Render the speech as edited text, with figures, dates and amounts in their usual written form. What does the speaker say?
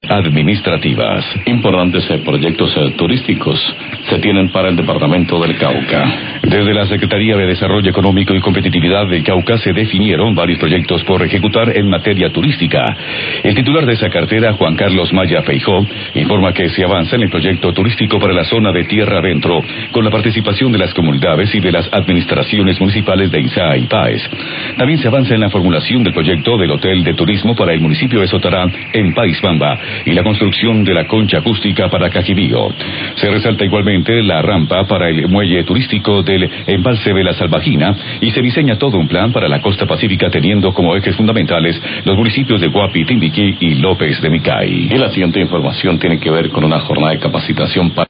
administrativas. Importantes proyectos turísticos se tienen para el departamento del Cauca. Desde la Secretaría de Desarrollo Económico y Competitividad de Cauca se definieron varios proyectos por ejecutar en materia turística. El titular de esa cartera, Juan Carlos Maya Feijó, informa que se avanza en el proyecto turístico para la zona de Tierra Adentro, con la participación de las comunidades y de las administraciones municipales de Izá y Páez. También se avanza en la formulación del proyecto del Hotel de Turismo para el municipio de Sotará, en Paisbamba, y la construcción de la concha acústica para Cajibío. Se resalta igualmente la rampa para el muelle turístico del embalse de la Salvajina y se diseña todo un plan para la costa pacífica teniendo como ejes fundamentales los municipios de Guapi, Timbiquí y López de Micay. Y la siguiente información tiene que ver con una jornada de capacitación para